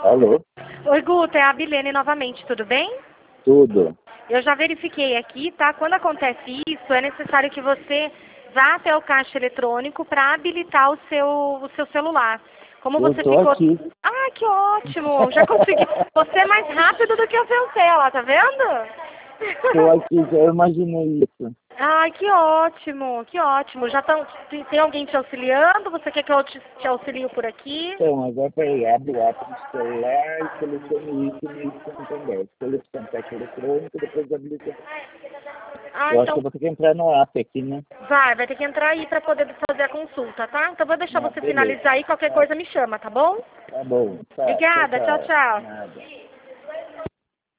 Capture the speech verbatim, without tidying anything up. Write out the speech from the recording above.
Alô? Oi, Guto, é a Bilene novamente, tudo bem? Tudo. Eu já verifiquei aqui, tá? Quando acontece isso, é necessário que você vá até o caixa eletrônico para habilitar o seu, o seu celular. Como Eu você tô ficou... aqui. Ah, que ótimo! Já consegui. Você é mais rápido do que eu pensei, lá, tá vendo? Tô aqui, já imaginei isso. Ai, que ótimo, que ótimo. Já tão, tem, tem alguém te auxiliando? Você quer que eu te, te auxilio por aqui? Então, agora peraí, abre o app no celular e selecione o ícone e Santander. Selecione caixa eletrônico, depois habilita. Ah, Eu acho que eu então vou ter que entrar no app aqui, né? vai, vai ter que entrar aí para poder fazer a consulta, tá? Então vou deixar Ah, você beleza. finalizar aí, qualquer Tá, coisa me chama, tá bom? tá bom. Tá, tchau, Obrigada, tchau, tchau. tchau. Nada.